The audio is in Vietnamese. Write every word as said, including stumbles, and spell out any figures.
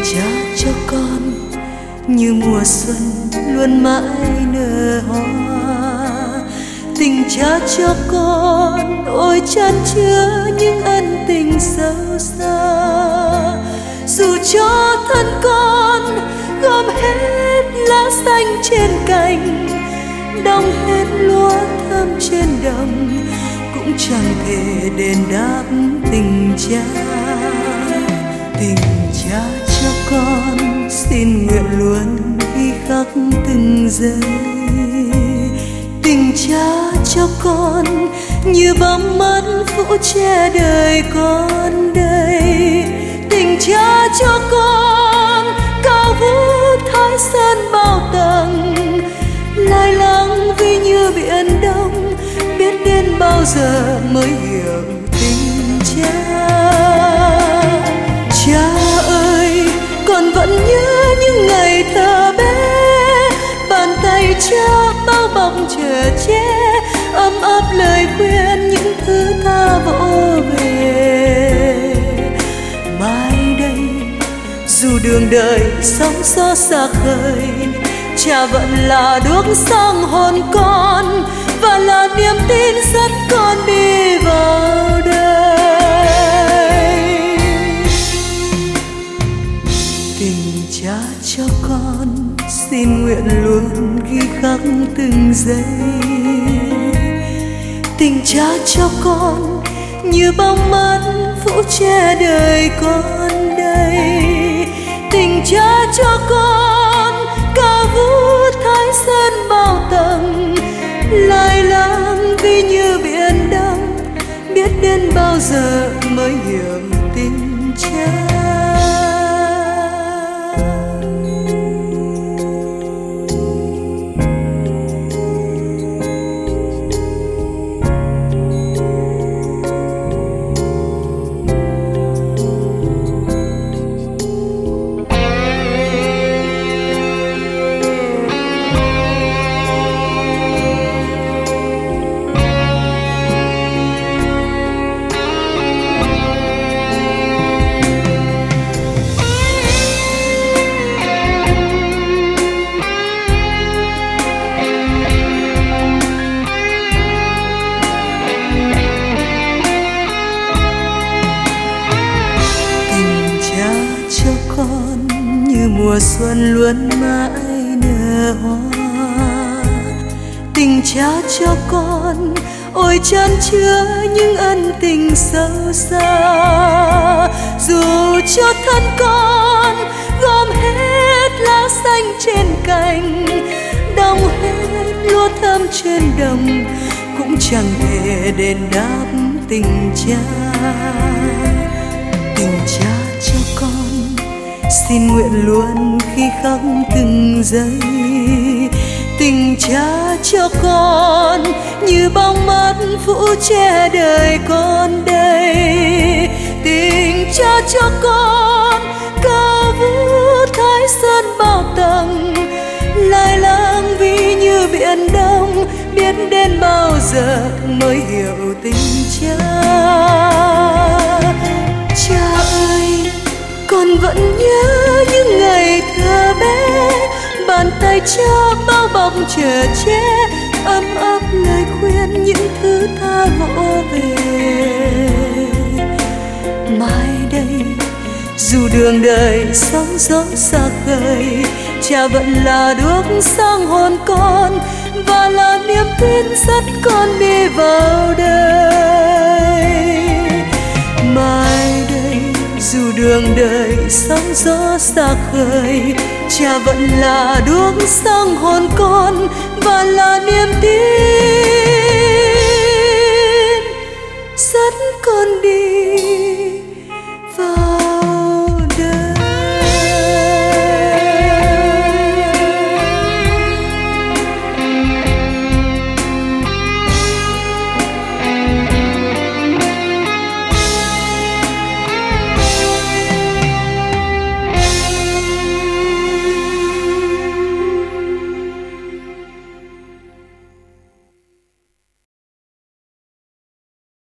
cha cho con như mùa xuân luôn mãi nở hoa. Tình cha cho con ôi chan chứa những ân tình sâu xa. Dù cho thân con gom hết lá xanh trên cành, đong hết lúa thơm trên đồng, cũng chẳng thể đền đáp tình cha. Tình cha cho con xin nguyện luôn ghi khắc từng giây. Tình cha cho con như bóng mắt phủ che đời con đây. Tình cha cho con cao vút thái sơn bao tầng, lai láng vì như biển đông, biết đến bao giờ mới hiểu tình cha. Cha ơi, con vẫn nhớ những ngày thơ bé, bàn tay cha bao bọc chở che, ấm áp lời khuyên những thứ tha vỗ về. Mai đây dù đường đời sóng gió xa khơi, cha vẫn là đuốc sáng hồn con và là niềm tin dẫn con đi vào đời. Tình cha cho con xin nguyện luôn ghi khắc từng giây. Tình cha cho con như bóng mắt phủ che đời con đây. Tình cha cho con cao vút thái sơn bao tầng, lai láng vì như biển đông, biết đến bao giờ mới hiểu tình cha. Mùa xuân luôn mãi nở hoa. Tình cha cho con ôi chan chứa những ân tình sâu xa. Dù cho thân con gom hết lá xanh trên cành, đong hết lúa thơm trên đồng, cũng chẳng thể đền đáp tình cha. Tình cha cho con xin nguyện luôn khi khắc từng giây. Tình cha cho con như bóng mắt phủ che đời con đây. Tình cha cho con cao vút thái sơn bao tầng, lai láng vì như biển đông, biết đến bao giờ mới hiểu tình cha. Cha ơi, con vẫn nhớ những ngày thơ bé, bàn tay cha bao bọc chở che, ấm áp lời khuyên những thứ tha vỗ về. Mai đây dù đường đời sóng gió xa khơi, cha vẫn là đuốc sáng hồn con và là niềm tin dắt con đi vào đời. Mai đây dù đường đời sóng gió xa khơi, cha vẫn là đuốc sáng hồn con và là niềm tin